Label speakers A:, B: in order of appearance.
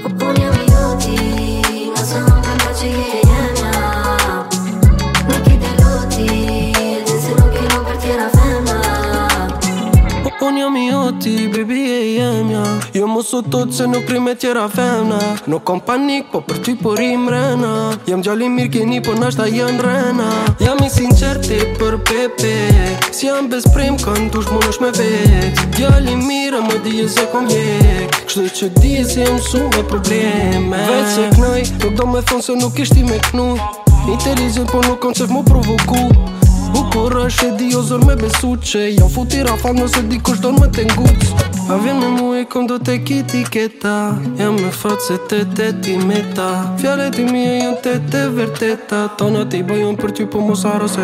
A: Unë jam i joti, nëse unë të nga që je jemja. Nuk i të loti, din se nuk i ro për tjera femna.
B: Unë jam i joti, baby e jemja. Jo mu sot tot se nuk ri me tjera femna. Nuk kom panik, po për ty po rim rena. Jam gjalli mirë keni, po nashta janë rena. Jam i sinqerti për pepe. Si jam bez prim, kanë dush mu nësh me vet. Gjalli mirë, më dije se kom jek. Kështu që dije se jem su me probleme. Veç se knoj, nuk do me thonë se nuk ishti me knu. Inteligent, po nuk kom qef mu provoku. Bukur është e di o zor me besu që jam futi rafat nëse dikush don me t'nguc. A vjen me mu e kom do te kitiketa. Jam me fat se te ti meta. Fjallet i mija jon te vërteta. Tona ti bëjon për ty po mos haro se